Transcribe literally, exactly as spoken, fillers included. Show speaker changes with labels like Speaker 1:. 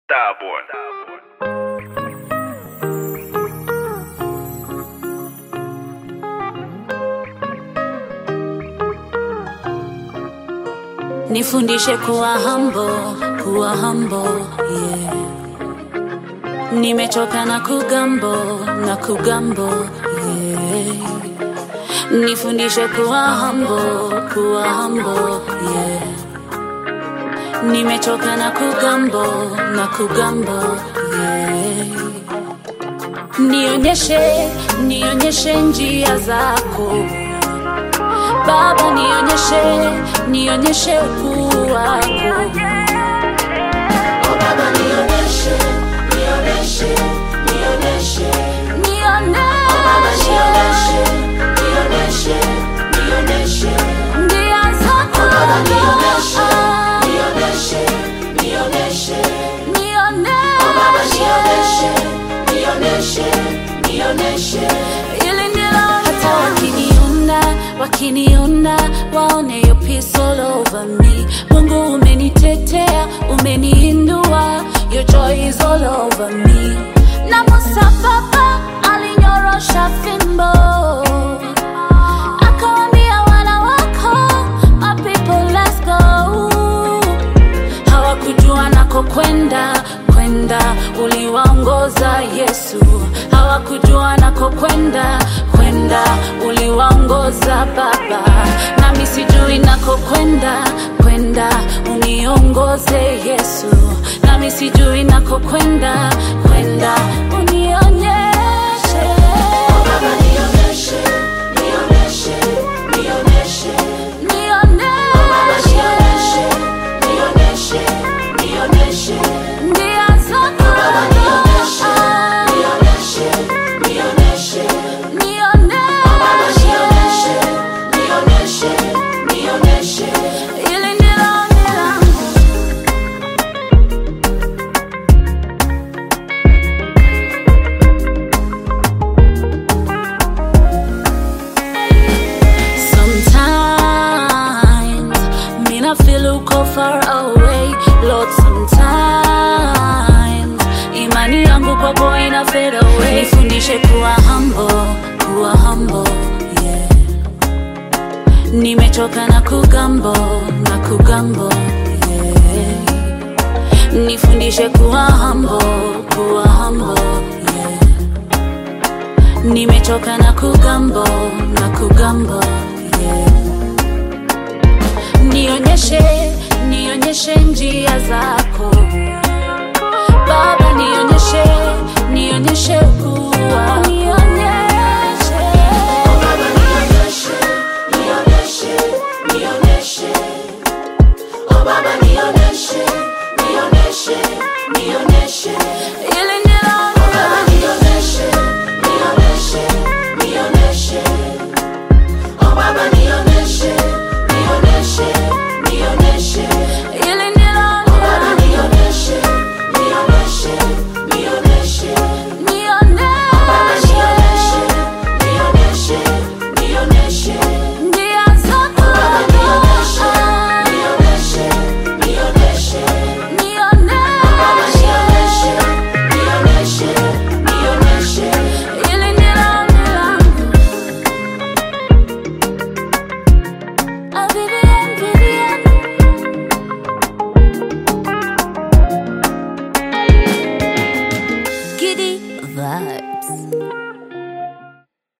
Speaker 1: Starboy.
Speaker 2: Nifundishe kuwa humble, kuwa humble, yeah. Nimechoka na kugambo, na kugambo, yeah. Nifundishe kuwa humble, kuwa humble, yeah. Nimechoka na kugambo, na kugambo, yeah. Nionyeshe, nionyeshe njia zako Baba, nionyeshe, nionyeshe ukuu wako.
Speaker 3: Oh Baba, nionyeshe, nionyeshe, nionyeshe,
Speaker 2: Nionyeshe,
Speaker 3: oh Baba, nionyeshe, nionyeshe, nionyeshe,
Speaker 2: njia zako.
Speaker 3: oh Baba, nionyeshe, nionyeshe, nionyeshe, oh Baba, nionyeshe, nionyeshe, nionyeshe.
Speaker 2: Ili ndilo hata wakiniona, wakiniona waone your peace all over me. Mungu umenitetea, umeniinua, your joy is all over me. Na Musa baba alinyorosha fimbo, akawaambia wana wako, my people let's go. Hawakujua nako kwenda, kwenda uliwaongoza Yesu. Hawakujua nako kwenda, kwenda uliwaongoza Baba. Nami sijui nako kwenda, kwenda uniongoze Yesu. Nami sijui nako kwenda, kwenda unionyeshe.
Speaker 3: Oh Baba, nionyeshe, nionyeshe, nionyeshe,
Speaker 2: Nionyeshe,
Speaker 3: oh Baba, nionyeshe, nionyeshe, nionyeshe,
Speaker 2: njia zako.
Speaker 3: oh Baba, nionyeshe, nionyeshe, nionyeshe,
Speaker 2: Nionyeshe,
Speaker 3: oh Baba, nionyeshe, nionyeshe, nionyeshe.
Speaker 2: ili ndilo nilangu. Sometimes me not feel uko far away, Lord. Sometimes imani yangu kwako ina fade away. Nifundishe kuwa humble, kuwa humble, yeah. Nimechoka na kugambo, na kugambo, yeah. Nifundishe kuwa humble, kuwa humble, yeah. Nimechoka na kugambo, na kugambo, yeah. Nionyeshe, nionyeshe njia zako Baba, nionyeshe, nionyeshe ukuu wako. Nionyeshe,
Speaker 3: Oh Baba, nionyeshe, nionyeshe, nionyeshe. Oh Baba, nionyeshe, nionyeshe, nionyeshe.
Speaker 2: ili ndilo
Speaker 3: Oh Baba, nionyeshe, nionyeshe, nionyeshe. Oh Baba, nionyeshe, nionyeshe, nionyeshe.
Speaker 2: ili ndilo
Speaker 3: Oh Baba, nionyeshe, nionyeshe, nionyeshe. Oh Baba, nionyeshe, nionyeshe, nionyeshe.
Speaker 2: njia zako.
Speaker 3: Oh Baba, nionyeshe, nionyeshe, nionyeshe. Oh Baba, nionyeshe, nionyeshe, nionyeshe.
Speaker 2: ili ndilo nilangu. Ah, Vivian, Vivian. Giddy vibes.